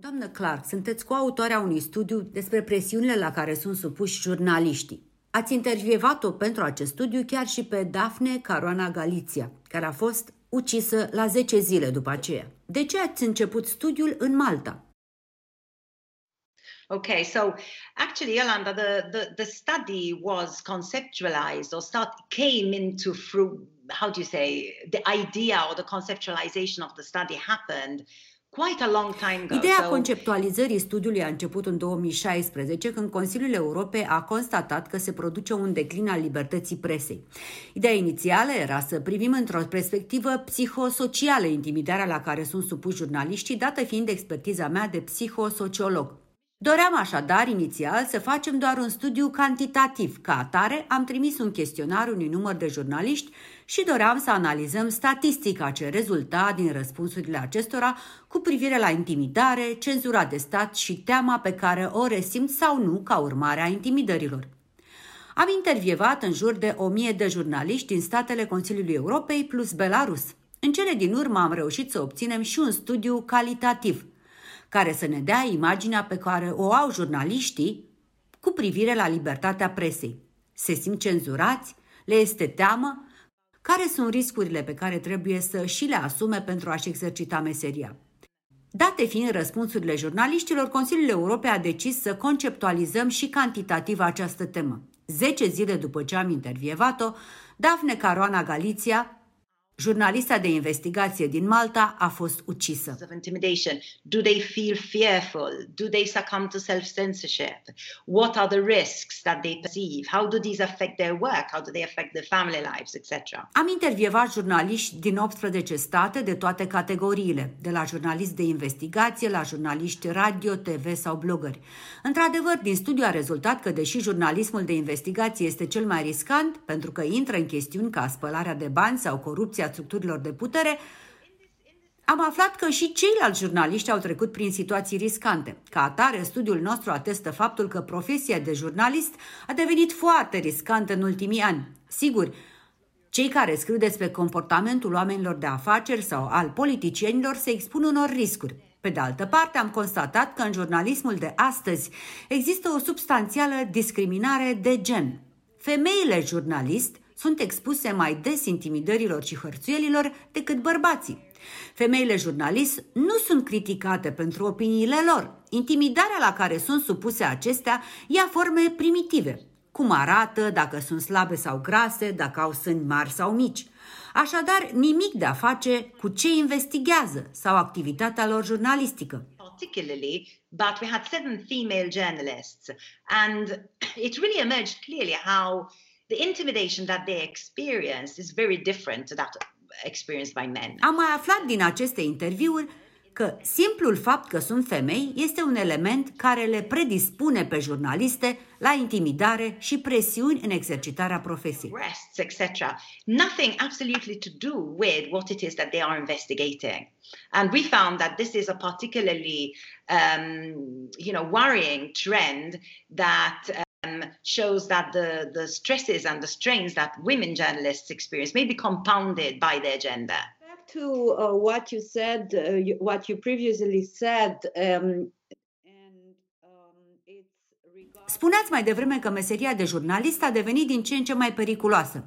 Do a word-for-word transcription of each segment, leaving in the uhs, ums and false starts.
Doamnă Clark, sunteți coautoarea unui studiu despre presiunile la care sunt supuși jurnaliștii. Ați intervievat-o pentru acest studiu chiar și pe Daphne Caruana Galizia, care a fost ucisă la zece zile după aceea. De ce ați început studiul în Malta? Okay, so actually, Yolanda, the, the, the study was conceptualized or start came into through, how do you say, the idea or the conceptualization of the study happened quite a long time ago. Ideea conceptualizării studiului a început în două mii șaisprezece, când Consiliul Europei a constatat că se produce un declin al libertății presei. Ideea inițială era să privim într-o perspectivă psihosocială intimidarea la care sunt supuși jurnaliștii, dată fiind expertiza mea de psihosociolog. Doream așadar inițial să facem doar un studiu cantitativ. Ca atare, am trimis un chestionar unui număr de jurnaliști și doream să analizăm statistica ce rezulta din răspunsurile acestora cu privire la intimidare, cenzura de stat și teama pe care o resimt sau nu ca urmare a intimidărilor. Am intervievat în jur de o mie de jurnaliști din statele Consiliului Europei plus Belarus. În cele din urmă am reușit să obținem și un studiu calitativ, care să ne dea imaginea pe care o au jurnaliștii cu privire la libertatea presei. Se simt cenzurați? Le este teamă? Care sunt riscurile pe care trebuie să și le asume pentru a-și exercita meseria? Date fiind răspunsurile jurnaliștilor, Consiliul Europei a decis să conceptualizăm și cantitativ această temă. Zece zile după ce am intervievat-o, Daphne Caruana Galizia, jurnalista de investigație din Malta, a fost ucisă. Of intimidation. Do they feel fearful? Do they succumb to self-censorship? What are the risks that they perceive? How do these affect their work? How do they affect their family lives, et cetera? Am intervievat jurnaliști din optsprezece state de toate categoriile, de la jurnaliști de investigație la jurnaliști radio, T V sau blogări. Într-adevăr, din studiu a rezultat că, deși jurnalismul de investigație este cel mai riscant, pentru că intră în chestiuni ca spălarea de bani sau corupția structurilor de putere, am aflat că și ceilalți jurnaliști au trecut prin situații riscante. Ca atare, studiul nostru atestă faptul că profesia de jurnalist a devenit foarte riscantă în ultimii ani. Sigur, cei care scriu despre comportamentul oamenilor de afaceri sau al politicienilor se expun unor riscuri. Pe de altă parte, am constatat că în jurnalismul de astăzi există o substanțială discriminare de gen. Femeile jurnalist sunt expuse mai des intimidărilor și hărțuielilor decât bărbații. Femeile jurnalist nu sunt criticate pentru opiniile lor. Intimidarea la care sunt supuse acestea ia forme primitive. Cum arată, dacă sunt slabe sau grase, dacă au sâni mari sau mici. Așadar, nimic de a face cu ce investigează sau activitatea lor jurnalistică. Particularly, but we had seven female journalists, and it really emerged clearly how the intimidation that they experience is very different to that experienced by men. Am mai aflat din aceste interviuri că simplul fapt că sunt femei este un element care le predispune pe jurnaliste la intimidare și presiuni în exercitarea profesiei. Arrests, et cetera. Nothing absolutely to do with what it is that they are investigating. And we found that this is a particularly, um, you know, worrying trend that Um, shows that the, the stresses and the strains that women journalists experience may be compounded by their gender. Back to uh, what you said, uh, you, what you previously said, um, and um, it's regard- Spuneați mai devreme că meseria de jurnalist a devenit din ce în ce mai periculoasă.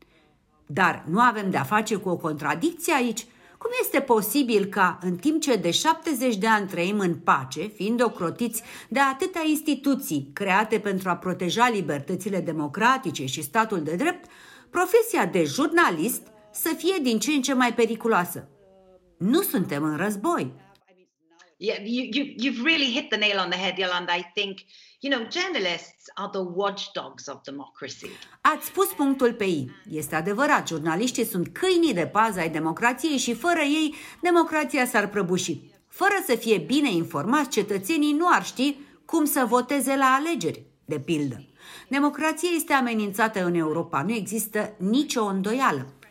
Dar nu avem de-a face cu o contradicție aici? Cum este posibil ca, în timp ce de șaptezeci de ani trăim în pace, fiind ocrotiți de atâtea instituții create pentru a proteja libertățile democratice și statul de drept, profesia de jurnalist să fie din ce în ce mai periculoasă? Nu suntem în război. Yeah, you, you, you've really hit the nail on the head, Yolanda. I think, you know, journalists are the watchdogs of democracy. Ați pus punctul pe I. Este adevărat, jurnaliștii sunt câinii de pază ai democrației și fără ei, democrația s-ar prăbuși. Fără să fie bine informați, cetățenii nu ar ști cum să voteze la alegeri, de pildă. Democrația este amenințată în Europa, nu există nicio îndoială.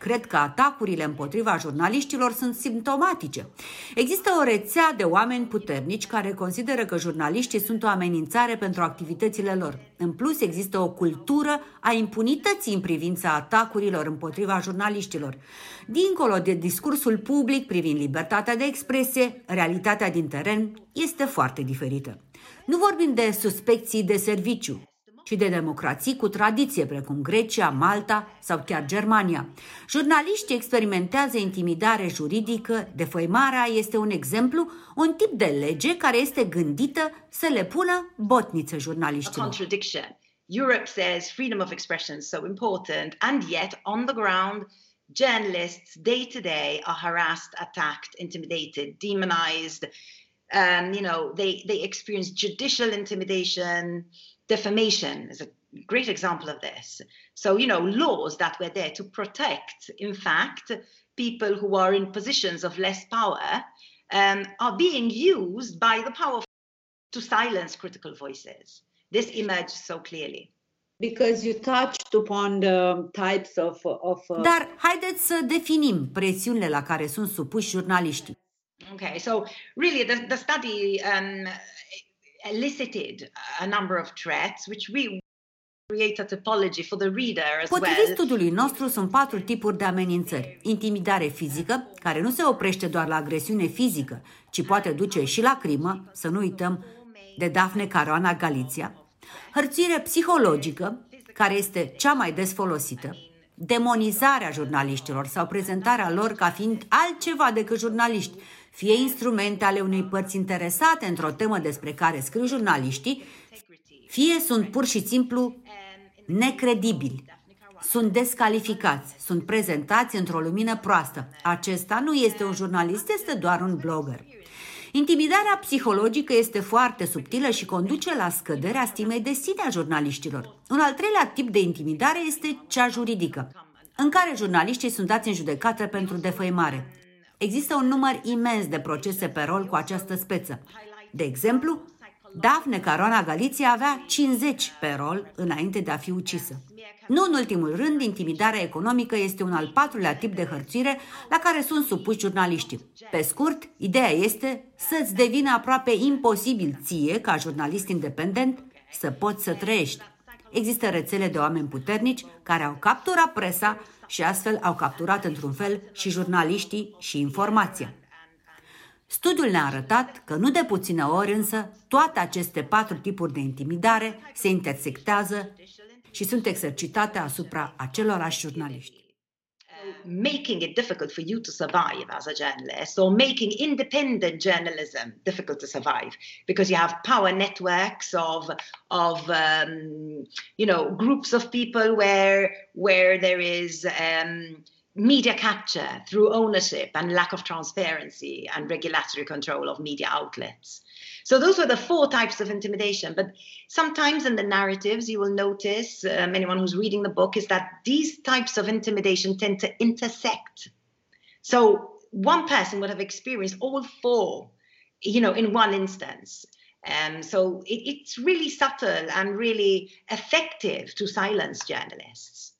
cred că atacurile împotriva jurnaliștilor sunt simptomatice. Există o rețea de oameni puternici care consideră că jurnaliștii sunt o amenințare pentru activitățile lor. În plus, există o cultură a impunității în privința atacurilor împotriva jurnaliștilor. Dincolo de discursul public privind libertatea de expresie, realitatea din teren este foarte diferită. Nu vorbim de suspecții de serviciu, ci de democrații cu tradiție, precum Grecia, Malta sau chiar Germania. Jurnaliștii experimentează intimidare juridică, defăimarea este un exemplu, un tip de lege care este gândită să le pună botniță jurnaliștilor. Europe says freedom of expression is so important, and yet on the ground, journalists day to day are harassed, attacked, intimidated, demonized. Um, you know, they, they experience judicial intimidation. Defamation is a great example of this. So, you know, laws that were there to protect, in fact, people who are in positions of less power um, are being used by the powerful to silence critical voices. This emerged so clearly. Because you touched upon the types of... of uh... Dar haideți să definim presiunile la care sunt supuși jurnaliștii. Okay, so really the, the study um, elicited a number of threats, which we create a typology for the reader as well. Potrivit studiului nostru, sunt patru tipuri de amenințări. Intimidare fizică, care nu se oprește doar la agresiune fizică, ci poate duce și la crimă, să nu uităm de Daphne Caruana Galizia. Hărțuire psihologică, care este cea mai des folosită. Demonizarea jurnaliștilor sau prezentarea lor ca fiind altceva decât jurnaliști, fie instrumente ale unei părți interesate într-o temă despre care scriu jurnaliștii, fie sunt pur și simplu necredibili. Sunt descalificați, sunt prezentați într-o lumină proastă. Acesta nu este un jurnalist, este doar un blogger. Intimidarea psihologică este foarte subtilă și conduce la scăderea stimei de sine a jurnaliștilor. Un al treilea tip de intimidare este cea juridică, în care jurnaliștii sunt dați în judecată pentru defăimare. Există un număr imens de procese pe rol cu această speță. De exemplu, Daphne Caruana Galizia avea cincizeci pe rol înainte de a fi ucisă. Nu în ultimul rând, intimidarea economică este un al patrulea tip de hărțuire la care sunt supuși jurnaliștii. Pe scurt, ideea este să-ți devină aproape imposibil ție, ca jurnalist independent, să poți să trăiești. Există rețele de oameni puternici care au capturat presa și astfel au capturat într-un fel și jurnaliștii și informația. Studiul ne-a arătat că nu de puține ori însă toate aceste patru tipuri de intimidare se intersectează și sunt exercitate asupra acelorași jurnaliști. Making it difficult for you to survive as a journalist, or making independent journalism difficult to survive, because you have power networks of of um, you know groups of people where where there is um, media capture through ownership and lack of transparency and regulatory control of media outlets. So those were the four types of intimidation. But sometimes in the narratives, you will notice, um, anyone who's reading the book, is that these types of intimidation tend to intersect. So one person would have experienced all four, you know, in one instance. Um, so it, it's really subtle and really effective to silence journalists.